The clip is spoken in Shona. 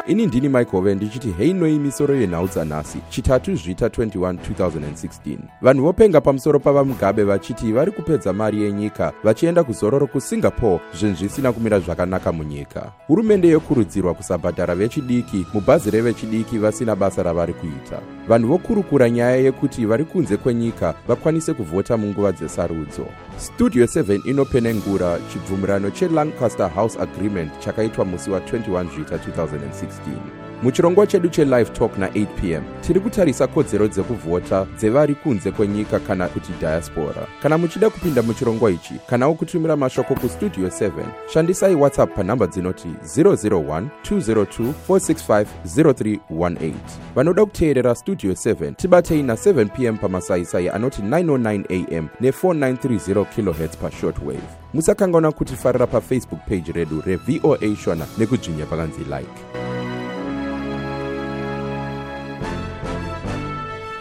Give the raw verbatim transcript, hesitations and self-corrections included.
ini ndini Mike Hove ndichiti hei noi misoro yenhau dzanhasi chitatu zvita twenty-one twenty sixteen. Vanhu vopenga pamusoro pavaMugabe vachiti vari kupedza mari yenyika vachienda kuzororo kuSingapore zvinhu zvisina kumira zvakanaka munyika. Hurumende yokurudzirwa kusabhadhara vechidiki mubhazi revechidiki vasina basa ravari kuita. Vanhu vokurukura nyaya yekuti vari kunze kwenyika vakwanise kuvhota munguva dzesarudzo. Studio seven inopenengura chibvumirano cheLancaster House Agreement chakaitwa musi wa twenty-one zvita twenty sixteen. Muchirongwa chedu chelive talk na-eight p m tiri kutarisa kodzero dzekuvhota dzevari kunze kwenyika kana kuti diaspora. Kana muchida kupinda muchirongwa ichi kanawo kutumira mashoko kustudio seven, shandisai WhatsApp panhamba dzinoti zero zero one two zero two four six five zero three one eight. Vanoda kuteerera Studio seven tibatei na seven p m pamasaisai anoti nine oh nine a m ne four nine three zero kilohertz pa shortwave. Musakanganwa kutifarira pa Facebook page redu reV O A Shona nekudzvinya pakanzi like.